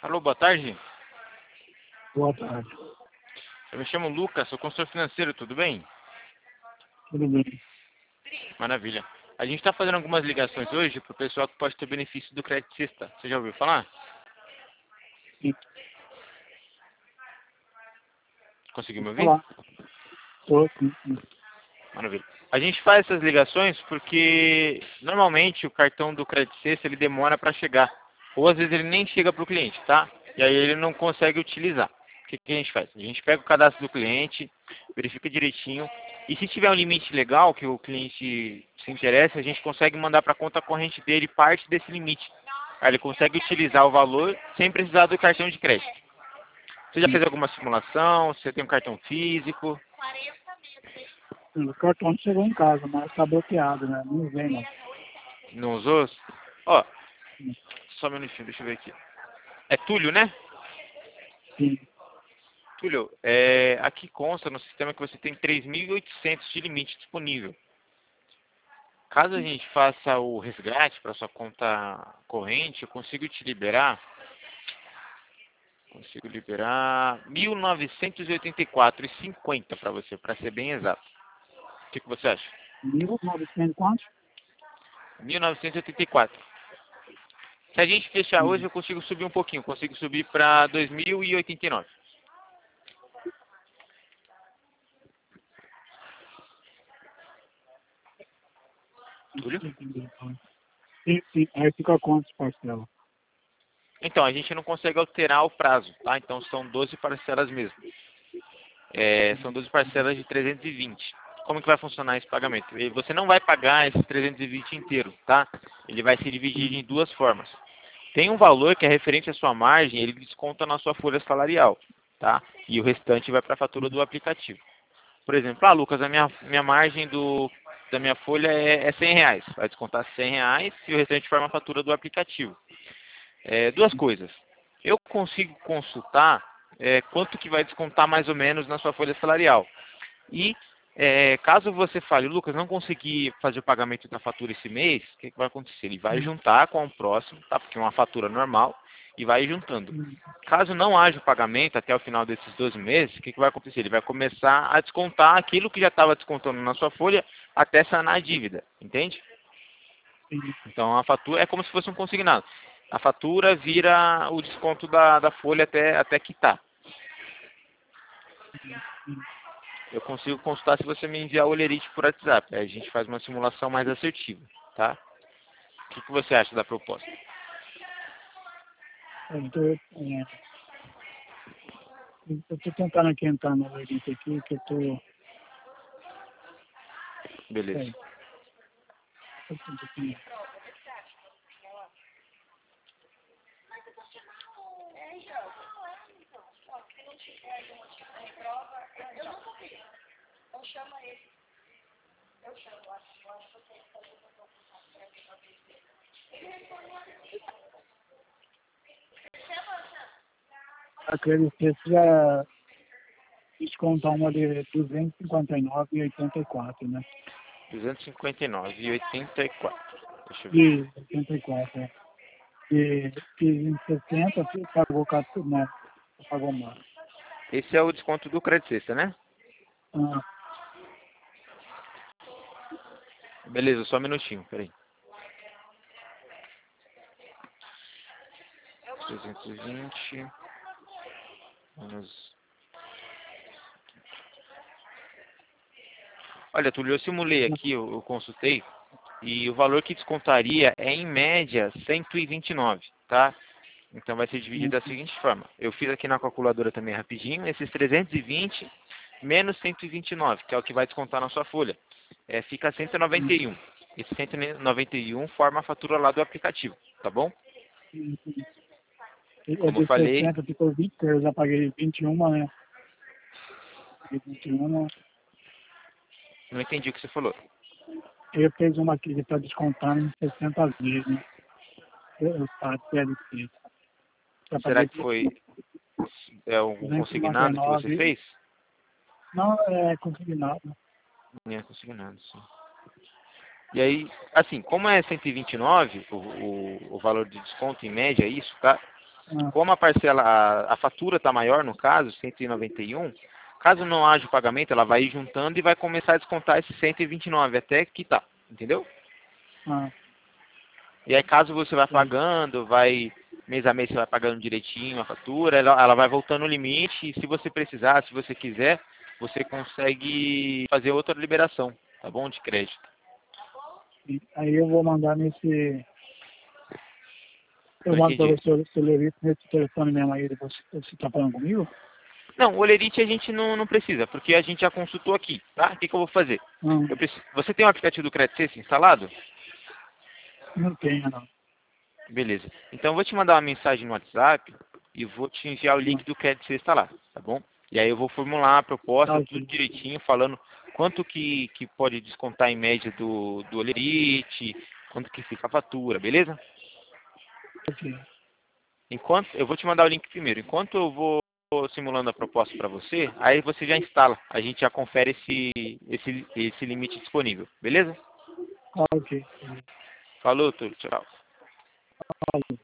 Alô, boa tarde. Boa tarde. Eu me chamo Lucas, sou consultor financeiro, tudo bem? Tudo bem? Maravilha. A gente está fazendo algumas ligações hoje para o pessoal que pode ter benefício do Credit Sexta. Você já ouviu falar? Sim. Conseguiu me ouvir? Olá. Estou sim, sim. Maravilha. A gente faz essas ligações porque normalmente o cartão do Credit Sexta ele demora para chegar. Ou às vezes ele nem chega para o cliente, tá? E aí ele não consegue utilizar. O que que a gente faz? A gente pega o cadastro do cliente, verifica direitinho. E se tiver um limite legal que o cliente se interessa, a gente consegue mandar para a conta corrente dele parte desse limite. Aí ele consegue utilizar o valor sem precisar do cartão de crédito. Você já fez alguma simulação? Você tem um cartão físico? O cartão chegou em casa, mas está bloqueado, né? Não vem, não. Não usou? Ó, só um minutinho, deixa eu ver aqui. É Túlio, né? Sim. Túlio, aqui consta no sistema que você tem 3.800 de limite disponível. Caso a gente faça o resgate para sua conta corrente, eu consigo te liberar. Consigo liberar 1.984,50 para você, para ser bem exato. O que você acha? 1.900 quantos? 1.984. Se a gente fechar hoje, eu consigo subir um pouquinho. Consigo subir para 2.089. Túlio? Sim, sim. Aí fica quantos parcelas? Então, a gente não consegue alterar o prazo, tá? Então, são 12 parcelas mesmo. São 12 parcelas de 320. Como que vai funcionar esse pagamento? Você não vai pagar esses 320 inteiro, tá? Ele vai se dividir em duas formas. Tem um valor que é referente à sua margem, ele desconta na sua folha salarial, tá? E o restante vai para a fatura do aplicativo. Por exemplo, Lucas, a minha margem da minha folha é 100 reais. Vai descontar 100 reais e o restante forma a fatura do aplicativo. Duas coisas. Eu consigo consultar quanto que vai descontar mais ou menos na sua folha salarial. E caso você fale, Lucas, não consegui fazer o pagamento da fatura esse mês, o que vai acontecer? Ele vai juntar com o próximo, tá? Porque é uma fatura normal, e vai juntando. Caso não haja o pagamento até o final desses 12 meses, o que vai acontecer? Ele vai começar a descontar aquilo que já estava descontando na sua folha até sanar a dívida, entende? Então a fatura é como se fosse um consignado. A fatura vira o desconto da folha até quitar. Eu consigo consultar se você me enviar o olerite por WhatsApp. Aí a gente faz uma simulação mais assertiva, tá? O que você acha da proposta? Eu estou tentando aqui entrar no Lerite aqui, que eu estou... Beleza. Acredito que já descontar uma de 259,84, né? 259,84. Deixa eu ver. E 84, é. E fiz em 60, pagou 14, né? Pagou mais. Esse é o desconto do Credit Sexta, né? Ah, Beleza, só um minutinho, peraí. 320 menos... Olha, Túlio, eu simulei aqui, eu consultei, e o valor que descontaria é, em média, 129, tá? Então vai ser dividido da seguinte forma. Eu fiz aqui na calculadora também rapidinho, esses 320 menos 129, que é o que vai descontar na sua folha. Fica 191. Esse 191 forma a fatura lá do aplicativo, tá bom? é Como eu de falei, 60, ficou 20, eu já paguei 21, né? Paguei 21, não entendi o que você falou. eu fiz uma aqui que está descontando em 60 vezes, né? Eu faço CLT. Já Será paguei que foi algum consignado que você 299. fez? Não, é consignado. É consignado, sim. E aí, assim, como é 129, o valor de desconto em média é isso, tá? Ah, Como a parcela, a fatura está maior no caso, 191, caso não haja o pagamento, ela vai ir juntando e vai começar a descontar esse 129 até quitar, entendeu? ah, E aí caso você vai sei. pagando, vai mês a mês você vai pagando direitinho a fatura, ela vai voltando o limite e se você precisar, se você quiser, você consegue fazer outra liberação, tá bom? De crédito. E aí eu vou mandar nesse. Eu Não mando para entendi. você o celular nesse telefone mesmo aí, você está falando comigo? Não, o Olerite a gente não precisa, porque a gente já consultou aqui, tá? O que eu vou fazer? Não, Você tem o aplicativo do Credit Sense instalado? não tenho, não. Beleza. Então eu vou te mandar uma mensagem no WhatsApp e vou te enviar o link Não. do Credit Sense lá, tá bom? E aí eu vou formular a Tá proposta, tudo ok. direitinho, falando quanto que pode descontar em média do Olerite, quanto que fica a fatura, beleza? Ok. Enquanto eu vou te mandar o link primeiro. Enquanto eu vou simulando a proposta para você, aí você já instala. A gente já confere esse limite disponível, beleza? Tá ok. Falou, tchau. Falou.